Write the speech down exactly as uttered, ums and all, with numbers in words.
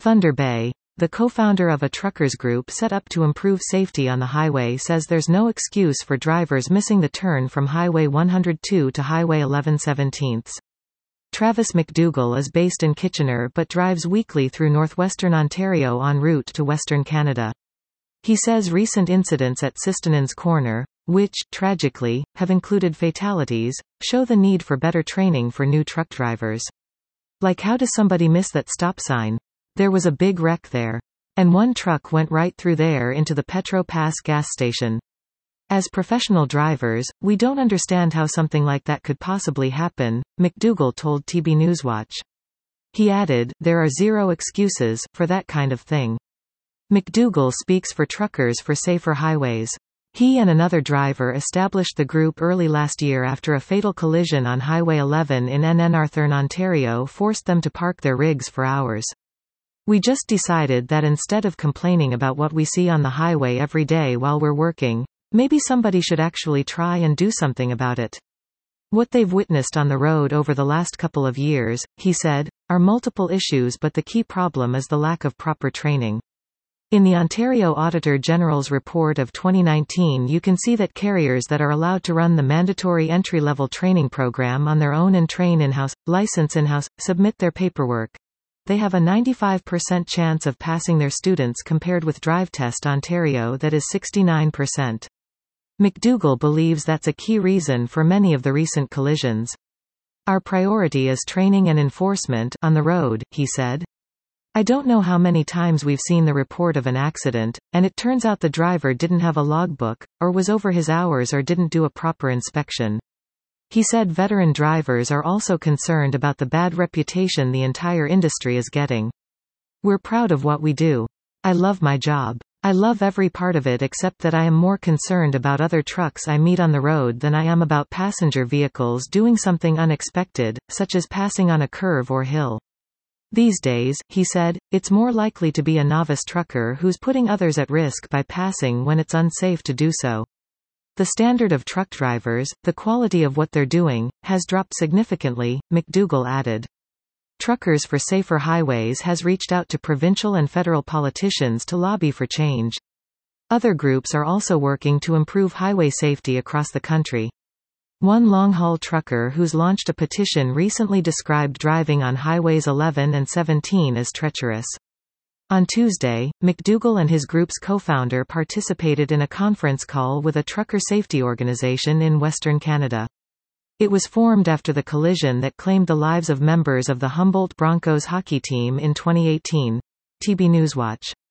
Thunder Bay, the co-founder of a truckers group set up to improve safety on the highway, says there's no excuse for drivers missing the turn from Highway one hundred two to Highway eleven seventeen. Travis McDougall is based in Kitchener but drives weekly through northwestern Ontario en route to Western Canada. He says recent incidents at Sistonen's Corner, which, tragically, have included fatalities, show the need for better training for new truck drivers. Like, how does somebody miss that stop sign? There was a big wreck there. And one truck went right through there into the Petro Pass gas station. As professional drivers, we don't understand how something like that could possibly happen, McDougall told T B Newswatch. He added, there are zero excuses for that kind of thing. McDougall speaks for Truckers for Safer Highways. He and another driver established the group early last year after a fatal collision on Highway eleven in Narthern, Ontario forced them to park their rigs for hours. We just decided that instead of complaining about what we see on the highway every day while we're working, maybe somebody should actually try and do something about it. What they've witnessed on the road over the last couple of years, he said, are multiple issues, but the key problem is the lack of proper training. In the Ontario Auditor General's report of twenty nineteen, you can see that carriers that are allowed to run the mandatory entry-level training program on their own and train in-house, license in-house, submit their paperwork, they have a ninety-five percent chance of passing their students compared with Drive Test Ontario that is sixty-nine percent. McDougall believes that's a key reason for many of the recent collisions. Our priority is training and enforcement on the road, he said. I don't know how many times we've seen the report of an accident, and it turns out the driver didn't have a logbook, or was over his hours or didn't do a proper inspection. He said veteran drivers are also concerned about the bad reputation the entire industry is getting. We're proud of what we do. I love my job. I love every part of it, except that I am more concerned about other trucks I meet on the road than I am about passenger vehicles doing something unexpected, such as passing on a curve or hill. These days, he said, it's more likely to be a novice trucker who's putting others at risk by passing when it's unsafe to do so. The standard of truck drivers, the quality of what they're doing, has dropped significantly, McDougall added. Truckers for Safer Highways has reached out to provincial and federal politicians to lobby for change. Other groups are also working to improve highway safety across the country. One long-haul trucker who's launched a petition recently described driving on Highways eleven and seventeen as treacherous. On Tuesday, McDougall and his group's co-founder participated in a conference call with a trucker safety organization in Western Canada. It was formed after the collision that claimed the lives of members of the Humboldt Broncos hockey team in twenty eighteen. T B Newswatch.